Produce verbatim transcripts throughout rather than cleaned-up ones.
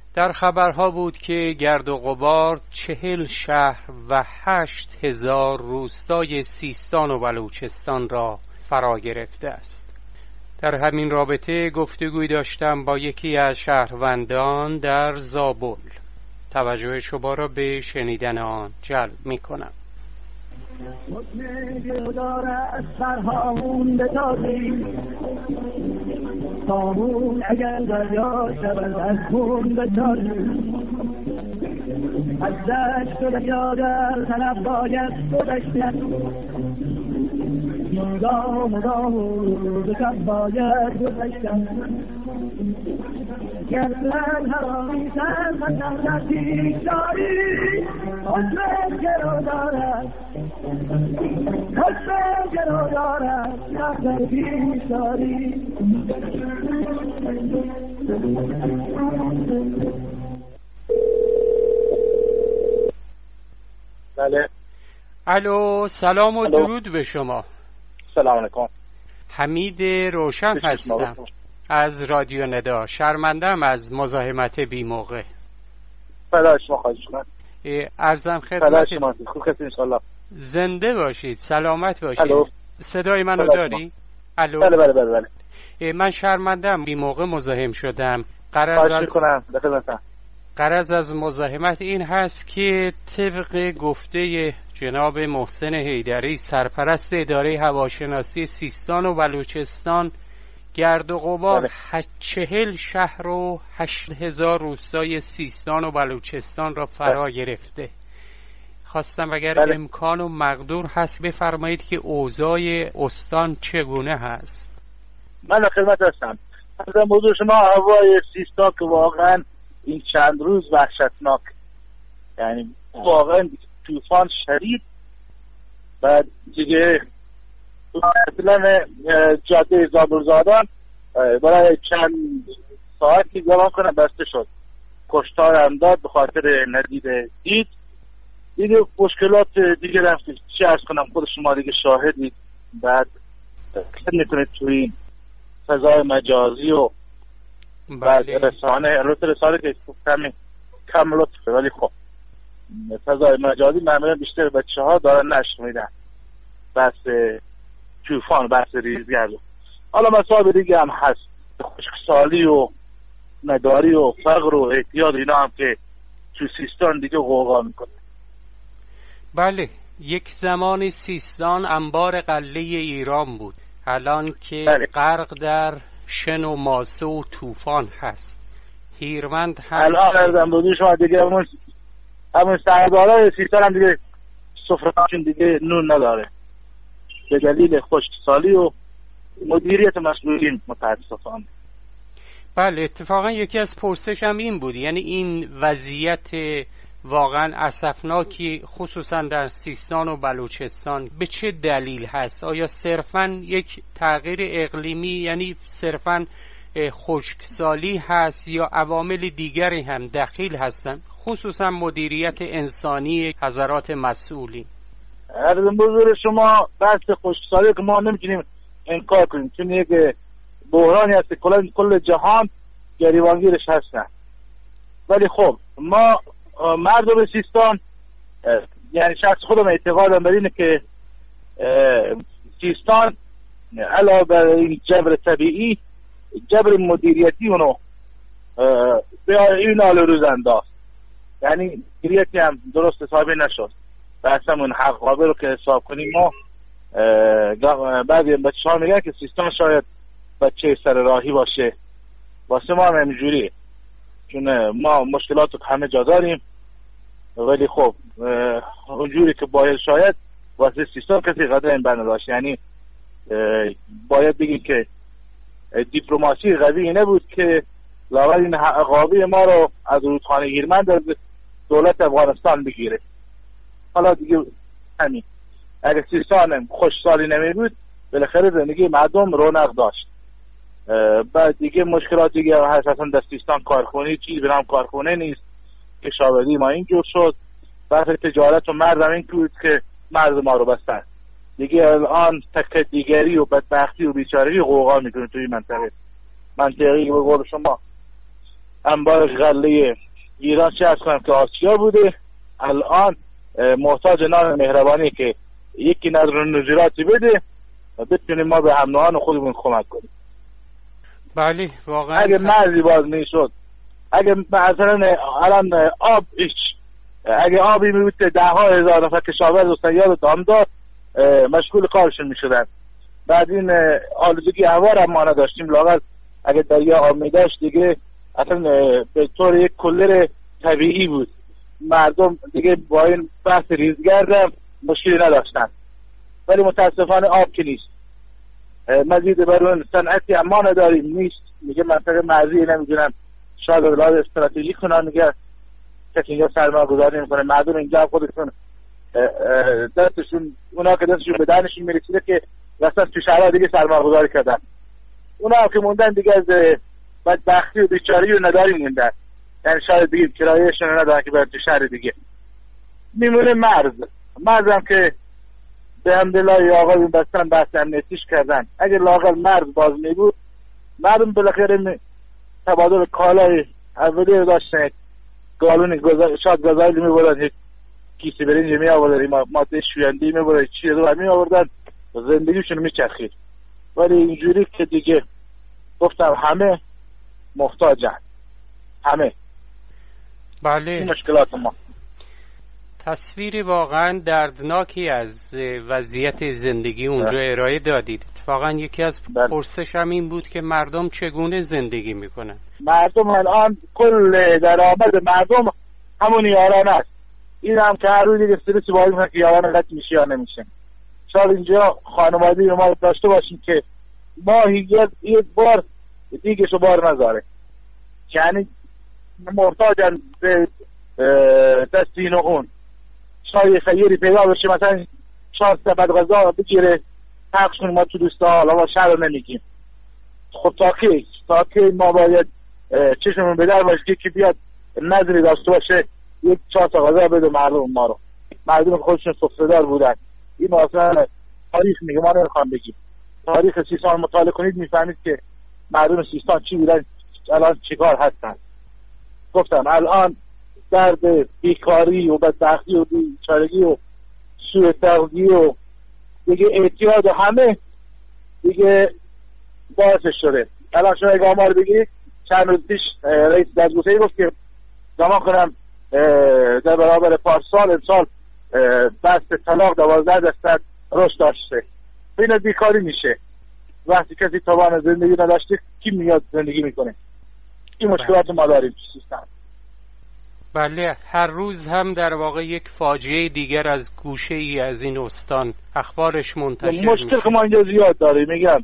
در خبرها بود که گرد و غبار چهل شهر و هشت هزار روستای سیستان و بلوچستان را فرا گرفته است. در همین رابطه گفتگوی داشتم با یکی از شهروندان در زابل. توجه شما را به شنیدن آن جلب می کنم. سامون اگر دریا شود از خون بتازیم، از دشت و دریا در طلب باید گذشتن، مدام مدام به شب باید گذشتن. گرد هرامی سر خطر در پیش داری، حسن گرو دارد حسن گرو دارد در پیش داری. بله. الو، سلام و درود به شما. سلام علیکم. حمید روشن هستم از رادیو ندا. شرمندم از مزاحمت بی موقع. فدای شما خواهش می‌کنم. عرضم فدای خدمت شما. خوب هستید ان شاء الله. زنده باشید، سلامت باشید. الو. صدای منو داری؟ الو. بله بله بله بله. من شرمندم بی موقع مزاحم شدم. خواهش می‌کنم. بخدمتم. غرض از مزاحمت این هست که طبق گفته جناب محسن حیدری، سرپرست اداره هواشناسی سیستان و بلوچستان، گرد و غبار چهل شهر و هشت هزار روستای سیستان و بلوچستان را فرا بله. گرفته. خواستم اگر بله. امکان و مقدور هست بفرمایید که اوضاع استان چگونه هست. من خدمت هستم. از موضوع شما هوای سیستان که واقعا این چند روز وحشتناک، یعنی واقعا طوفان شدید. بعد دیگه مثلا جاده زابلزادان برای چند ساعتی زمان کنه بسته شد، کشتار هم داد به خاطر ندید دید. دیگه مشکلات دیگه رفتید چی ارز کنم، خود شما دیگه شاهدید. بعد کسی میتونید توی این فضای مجازی و بعد رسانه البته رسانه که کمی کم لطفه، ولی خب فضای مجازی معمولا بیشتر بچه ها دارن نشر میدن بحث طوفان، بحث ریزگرد. حالا مسائل دیگه هم هست، خشکسالی و نداری و فقر و اعتیاد، اینا هم که تو سیستان دیگه غوغا میکنه. بله، یک زمانی سیستان انبار قله ایران بود، الان که بله. غرق در شن و ماسه و طوفان هست. هیرمند هم الان ارزم بودی شما دیگه همون همون سردارای سیستان هم دیگه سفره‌هاشون دیگه نون نداره به دلیل خشکسالی و مدیریت مسئولین متاسفانه. بله، اتفاقا یکی از پرسشم این بود، یعنی این وضعیت واقعا اسفناکی خصوصا در سیستان و بلوچستان به چه دلیل هست؟ آیا صرفاً یک تغییر اقلیمی، یعنی صرفاً خشکسالی هست، یا عوامل دیگری هم دخیل هستند، خصوصا مدیریت انسانی حضرات مسئولین؟ عرضم بزرگ شما بحث خشکسالی که ما نمیتونیم انکار کنیم، چون یک بحرانی هست کلا کل جهان گریبانگیرش هستن. ولی خب ما مردم سیستان، یعنی شخص خودم اعتقادم بر اینه که سیستان علاوه بر این جبر طبیعی، جبر مدیریتی اونو به این حال روز انداخت. یعنی مدیریتی هم درست حسابی نشد. بحث همون حقابه رو که حساب کنیم، ما بعضی بچه ها میگن که سیستان شاید بچه سر راهی باشه، واسه ما هم همینجوریه، چون ما مشکلات رو همه جا داریم. ولی خب اونجوری که باید شاید واسه سیستان کسی قدر این بند داشت. یعنی باید بگیم که دیپلماسی قوی نبود که لااقل این عقابه ما رو از رودخانه هیرمند از دولت افغانستان بگیره. حالا دیگه همین، اگه سیستان خوشسالی نمی بود بالاخره زندگی مردم رونق داشت. بعد دیگه مشکلات دیگه هست، اصلا در سیستان کارخونه چیزی به نام کارخونه نیست، کشاورزی ما اینجور شد، بحث تجارت و مردم این بود که مرز ما رو بستن. دیگه الان تک دیگری و بدبختی و بیچارگی غوغا میکنه توی منطقه منطقه‌ای به قول شما انبار غله ایران چه از کنم که آسیا بوده، الان محتاج نان مهربانی که یکی نظر و نظراتی بده و بتونیم ما به هم نوعان خودمون کمک کنیم. بله واقعا اگه مرزی باز میشد، اگه مثلا الان آب هیچ، اگه آبی میبود که ده ها هزار نفر کشاورز و صیاد و دامدار مشغول کارشون میشدن. بعد این آلودگی هوا را ما نداشتیم، لااقل اگه دریا آب میداشت دیگه اصلا به طور یک کلر طبیعی بود، مردم دیگه با این بحث ریزگرد مشکلی نداشتن. ولی متاسفانه آب که نیست، مزید بر اون صنعتی اما نداریم، نیست. میگه منطقه مرزی نمیدونم شاید اولاد استراتژیک کنن، میگه کسی اینجا سرمایه گذاری میکنه، مردم اینجا خودشون دستشون، اونا که دستشون به دهنشون میرسیده که رفتن تو شهرها دیگه سرمایه گذاری کردن، اونا هم که موندن دیگه از بدبختی و بیچاری و نداری موندن، یعنی شاید دیگه کرایهشون رو ندارن که برن تو شهر دیگه. میمونه مرز، مرز هم که به حمدالله یا آقا این بستن بحث امنیتیش کردن. اگر لااقل مرز باز میبود مردم بالاخره تبادل کالای اولی رو داشتن، گالون گذا... شاید گازایلی میبردن، یک کیسه برنج میآوردن، ماده شوینده‌ای میبردن، چیز رو میآوردن، زندگیشون میچرخید. ولی اینجوری که دیگه گفتم همه محتاجن، همه. بله این مشکلات ما. تصویری واقعا دردناکی از وضعیت زندگی اونجا ارائه دادید. اتفاقا یکی از پرسش هم این بود که مردم چگونه زندگی میکنن. مردم الان کل درآمد مردم همون یاران است. این هم که هر روز دیگه استرسی باید میکنه که یاران قطع میشه یا نمیشه. شاید اینجا خانوادی ما داشته باشیم که ماهی یک بار دیگه شو بار نذاره، یعنی محتاجن به دست این و اون. شاید خیری پیدا بشه مثلا چهار سبد غذا بگیره پخش کنیم ما تو دوستا، حالا ما شهر رو نمیگیم. خب تا کی تا کی ما باید چشمون به در باشه که بیاد نظری داشته باشه یک چهار تا غذا بده مردم ما رو؟ مردم خودشون سفره‌دار بودن. این اصلا تاریخ میگه، ما نمیخوام بگیم. تاریخ سیستان مطالعه کنید میفهمید که مردم سیستان چی بودن، الان چیکار هستن. گفتم الان درد بیکاری و بدبختی و بیچارگی و سوء تغذیه و دیگه اعتیاد و همه دیگه باعث شده. الان شما اگه آمار بگی چند روز پیش رئیس دادگستری گفت که زمان کنم در برابر پارسال امسال بست طلاق دوازده درصد رشد داشته. این از بیکاری میشه. وقتی کسی توان زندگی نداشته کی میاد زندگی میکنه؟ این مشکلات ما داریم تو سیستم. بله، هر روز هم در واقع یک فاجعه دیگر از گوشه ای از این استان اخبارش منتشر میشه. مشکل که ما اینجا زیاد داریم، میگم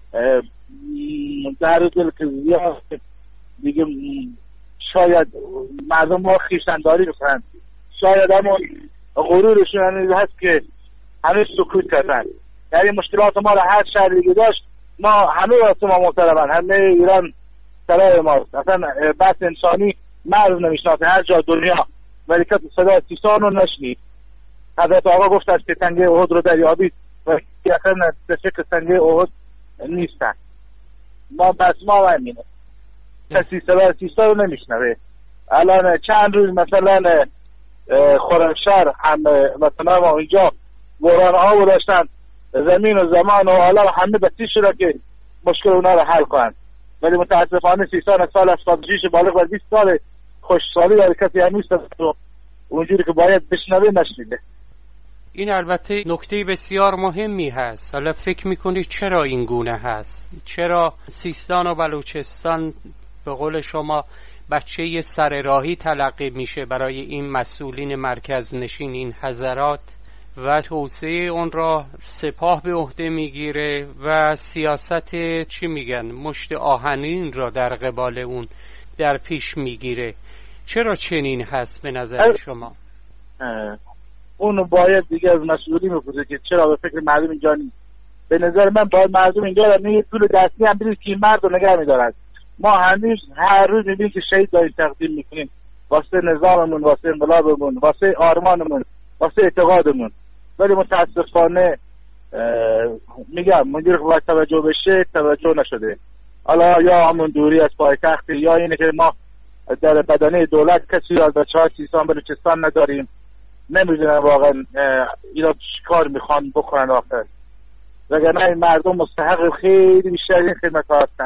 در دل که زیاد دیگه شاید مردم ما خیشتنداری بکنن، شاید همون غرورشون هست که همه سکوت کردن. یعنی مشکلات ما را هر شهر دیگه داشت، ما همه واسه ما محترمن، همه ایران سرای ماست. اصلا بحث انسانی مرز نمیشناسه هر جا دنیا، ولی که صدا سیستان رو نشنید. حضرت آقا گفت است که تنگه احد رو دریابید و اصلا به فکر تنگه احد نیستن. ما بس ما همینه، کسی صدا سیستان رو نمیشنوه. الان چند روز مثلا خرمشهر هم مثلا ما اینجا بحران ها رو داشتن، زمین و زمان و حالا همه بسیج شده که مشکل اونا رو حل کنن، ولی متاسفانه سیستان سال هفتاد و شش بالغ بر بیست سال خوشسالی داره، کسی هم نیست و اونجوری که باید بشنوه نشنیده. این البته نکته بسیار مهمی هست. حالا فکر میکنید چرا این گونه هست؟ چرا سیستان و بلوچستان به قول شما بچه سر راهی تلقی میشه برای این مسئولین مرکز نشین این حضرات و توسعه اون را سپاه به عهده میگیره و سیاست چی میگن مشت آهنین را در قبال اون در پیش میگیره؟ چرا چنین هست به نظر شما؟ اون باید دیگه از مسئولین بپرسه که چرا به فکر مردم اینجا نیست. به نظر من باید مردم اینجا را نه طول دستی هم بدید که این مرد رو نگه میدارد. ما هنوز هر روز میبینیم که شهید داریم تقدیم میکنیم واسه نظاممون، واسه انقلابمون، واسه آرمانمون، واسه اعتقادمون، ولی متاسفانه میگم مدیر که باید توجه بشه توجه نشده. حالا یا همون دوری از پایتخت یا اینه که ما در بدنه دولت کسی از بچه های سیستان بلوچستان نداریم. نمیدونن واقعا اینا چیکار میخوان بکنن آخر، وگرنه این مردم مستحق خیلی بیشتر این خدمت ها هستن.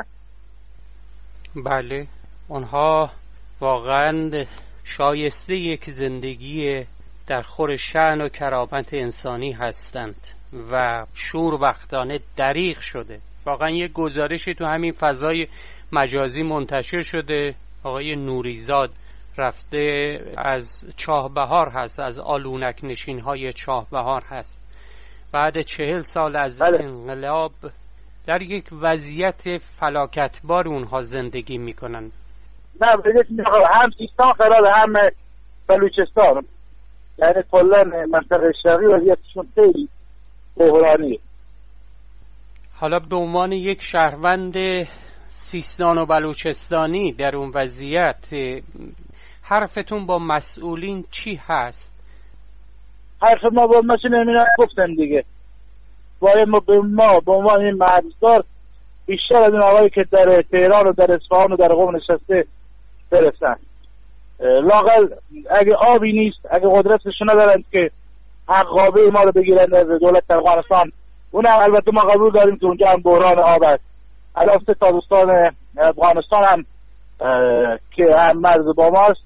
بله، اونها واقعا شایسته یک زندگی در خور شأن و کرامت انسانی هستند و شور وقتانه دریغ شده. واقعا یک گزارشی تو همین فضای مجازی منتشر شده، آقای نوریزاد رفته از چاه بهار هست، از آلونک نشین های چاه بهار هست، بعد چهل سال از بله. انقلاب در یک وضعیت فلاکتبار اونها زندگی میکنن. نه هم سیستان خراب هم بلوچستان، یعنی کلا منطقه شرقی وضعیتشون خیلی بحرانیه. حالا به عنوان یک شهروند سیستان و بلوچستانی در اون وضعیت حرفتون با مسئولین چی هست؟ حرف ما با مسئولین اینا گفتن دیگه، باید ما به ما به عنوان این مرزدار بیشتر از این آقایی که در تهران و در اصفهان و در قم نشسته برسن. لااقل اگه آبی نیست، اگه قدرتش ندارن که حقابه ما رو بگیرن از دولت افغانستان، اونم البته ما قبول داریم که اونجا هم بحران آب است. الان سه تابستان افغانستان هم که هم مرز با ماست،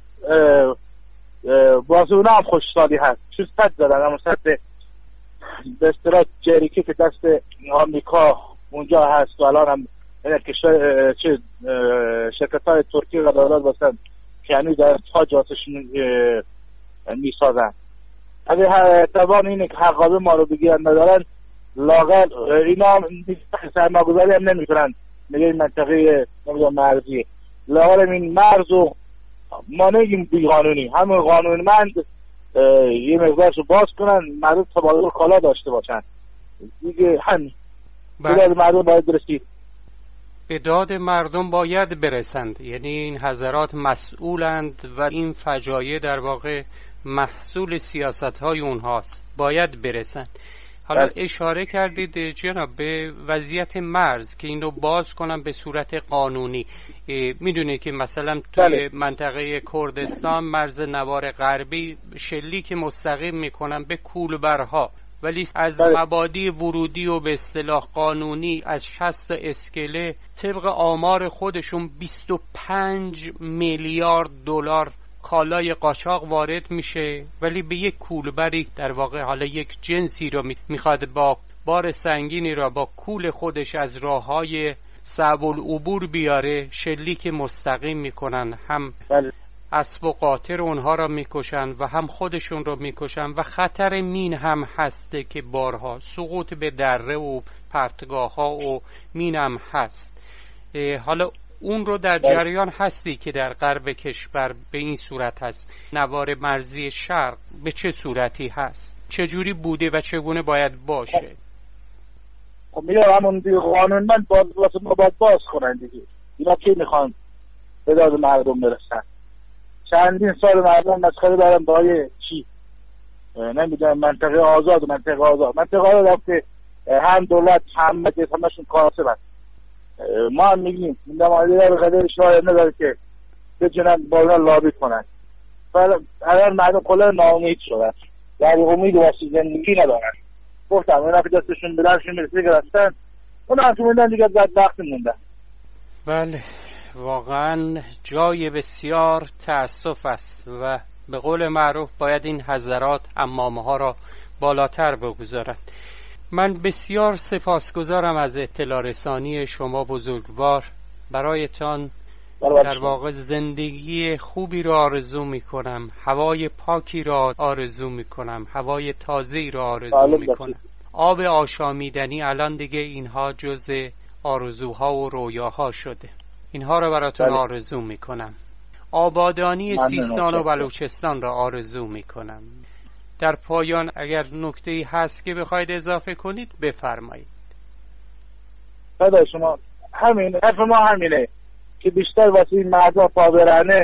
واسه اونا هم خوشسالی هست، چون سد زدن، اما سد به اصطلاح جریکه که دست آمریکا اونجا هست و الان هم چه شرکت های ترکی و دولت باشن که هنوز در حاجاتشون میسازن. اگه توان اینه که حقابه ما رو بگیرن ندارن، لااقل اینا سرمایه‌گذاری هم نمیکنن میگه این منطقه نمیدونم مرزیه، لااقل این مرز رو ما نگیم بی قانونی، همون قانونمند یه مقدارش رو باز کنن، مردم تبادل کالا داشته باشن دیگه. همین به داد مردم باید برسید، به داد مردم باید برسند. یعنی این حضرات مسئولند و این فجایع در واقع محصول سیاست های اونهاست، باید برسند. حالا بله. اشاره کردید جناب به وضعیت مرز که این رو باز کنن به صورت قانونی. میدونید که مثلا توی بله. منطقه کردستان مرز نوار غربی شلیک مستقیم میکنن به کولبرها، ولی از بله. مبادی ورودی و به اصطلاح قانونی از شست اسکله طبق آمار خودشون بیست و پنج میلیارد دلار کالای قاچاق وارد میشه، ولی به یک کولبری در واقع حالا یک جنسی رو میخواد با بار سنگینی را با کول خودش از راههای صعب العبور بیاره، شلیک مستقیم میکنن، هم بله. اسب و قاطر اونها را میکشن و هم خودشون رو میکشن و خطر مین هم هسته که بارها سقوط به دره و پرتگاه ها و مین هم هست. حالا اون رو در جریان هستی که در غرب کشور به این صورت هست، نوار مرزی شرق به چه صورتی هست، چجوری بوده و چگونه باید باشه؟ خب میگم همون دیگه قانون من باز واسه ما باید باز کنن دیگه. اینا کی میخوان به داد مردم برسن؟ چندین سال مردم مسخره دارن با چی؟ نمیدونم منطقه آزاد و منطقه آزاد منطقه آزاد که هم دولت هم مجلس همشون کاسب هست. ما هم میگیم این دمالی در قدر شاید نداره که بتونن با اونا لابی کنن. الان مردم کلا ناامید شدن، یعنی امید واسه زندگی ندارن. گفتم اونا که دستشون به درشون میرسه گرفتن، اونا هم که موندن دیگه بدبخت موندن. بله، واقعا جای بسیار تأسف است و به قول معروف باید این حضرات عمامه ها را بالاتر بگذارند. من بسیار سپاسگزارم از اطلاع رسانی شما بزرگوار. برایتان در واقع زندگی خوبی را آرزو می کنم، هوای پاکی را آرزو می کنم، هوای تازه‌ای را آرزو می کنم. آب آشامیدنی الان دیگه اینها جز آرزوها و رویاها شده. اینها را براتون بله. آرزو می کنم. آبادانی سیستان و بلوچستان را آرزو می کنم. در پایان اگر نکته‌ای هست که بخواید اضافه کنید بفرمایید. خدا شما همین حرف ما همینه که بیشتر واسه این مردم پابرهنه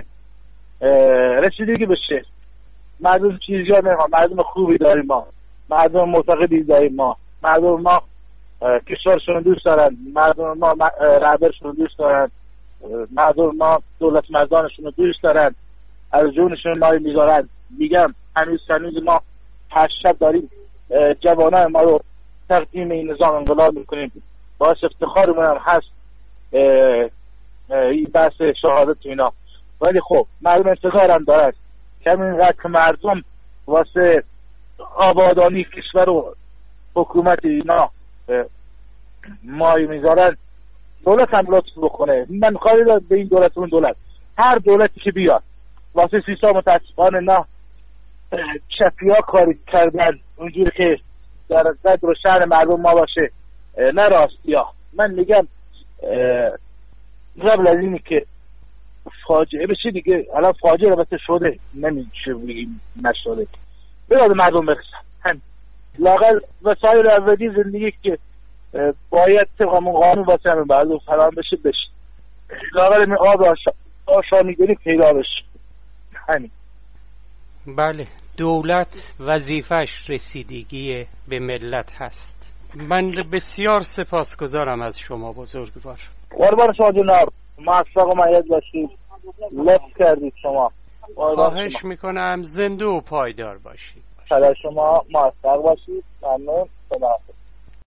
رسیدگی بشه. مردم چیزی ها نمیخواد، مردم خوبی داریم ما، مردم معتقدی داریم ما، مردم ما کشورشون دوست دارن، مردم ما رهبرشون دوست دارن، مردم ما دولت مردانشون رو دوست دارن، از جونشون مایه میذارن. میگم هنوز هنوز ما هر شب داریم جوانان ما رو تقدیم این نظام انقلاب میکنیم. باعث افتخارمون هم هست این بحث شهادت اینا. ولی خب مردم انتظار هم دارن که اینقدر که مردم واسه آبادانی کشور و حکومت اینا مایه میذارن، دولت هم لطف بکنه. من کاری به این دولت اون دولت، هر دولتی که بیاد واسه سیستم متاسفانه نه شفیا کاری کردن اونجوری که در صدر و شهر مردم ما باشه، نه راستی ها. من میگم قبل از اینی که فاجعه بشه دیگه، الان فاجعه البته شده، نمیشه بگیم نشده، بیاد مردم برسن هم لاقل وسایل اولی زندگی که باید طبق قانون واسه همه مردم فراهم بشه بشه، لاقل این آب آشامیدنی پیدا بشه. همین. بله، دولت وظیفش رسیدگی به ملت هست. من بسیار سپاسگزارم از شما بزرگوار. قربان شما جناب، موفق و مؤید باشید، لطف کردید شما. خواهش میکنم زنده و پایدار باشید. خدا شما موفق باشید. ممنون. خدا حافظ.